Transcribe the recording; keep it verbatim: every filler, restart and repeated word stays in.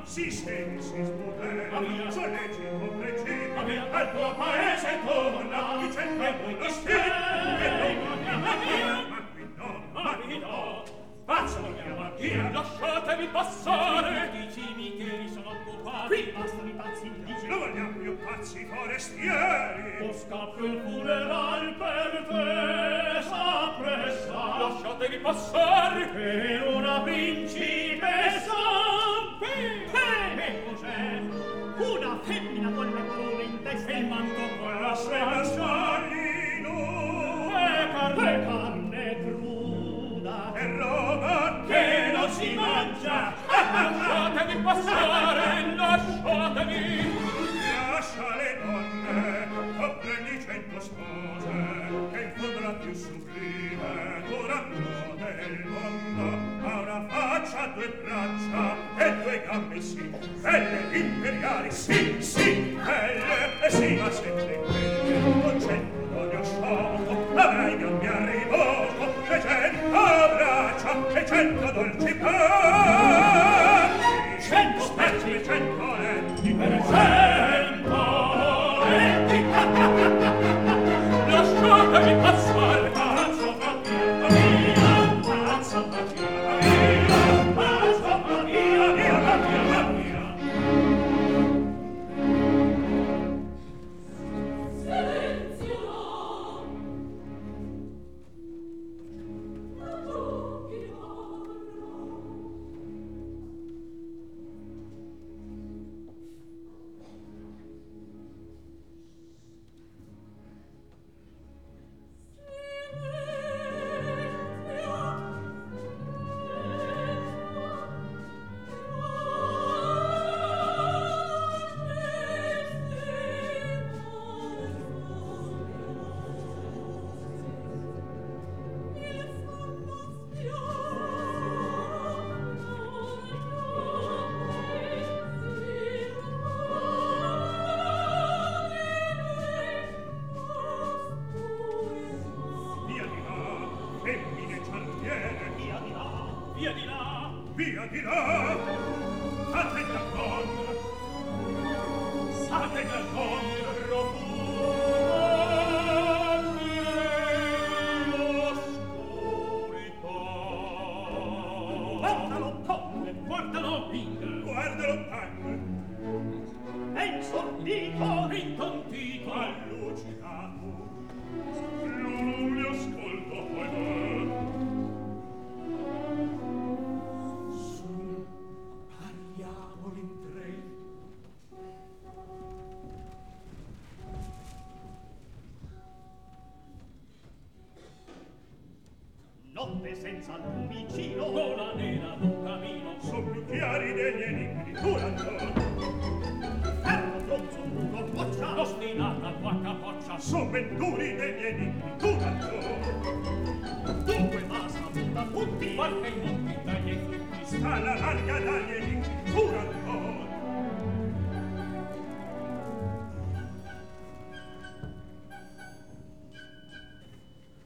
si sede, si smuove, solleggi il tuo principio, al tuo paese torna, di cento e poi di schiena, e lei non mi ama, ma qui no, ma qui no, pazzo non mi ama, via, lasciatemi passare, dicimi che mi sono occupati, qui bastano i pazzi indici, non vogliamo più pazzi forestieri, o scappo il funeral per te, s'appressa, lasciatemi passare, per una principessa, che cos'è? Una femmina con la corona in testa e il manto con la sera spallino e carne, carne cruda e roba che non si mangia. Lasciatemi passare, lasciatemi. Lascia le donne, o prendi cento spose, che in fondo la più sublime coranno del mondo ha una faccia, due braccia e due gambe, sì, belle, imperiali, sì, sì, belle, e sì, ma sempre quelle, con cento d'olio sciolto, avrai gambe a rivolto, e cento braccia, e cento dolci patti, cento specchi, e cento letti, per cento letti, lasciatemi passare, pazzo fattia, mia, pazzo fattia, mia, pazzo fattia, mia, fattia, mia. Silenzio! Ma tu chi notte senza lumicino, gola nera d'un camino, son più chiari degli enigmi di Turandot. Ferro, tronzo, nudo, boccia, ostinata tua capoccia, son venturi degli enigmi di Turandot. Dunque basta, muta, punti, qualche inutile dagli frutti, sta alla larga dagli enigmi di Turandot.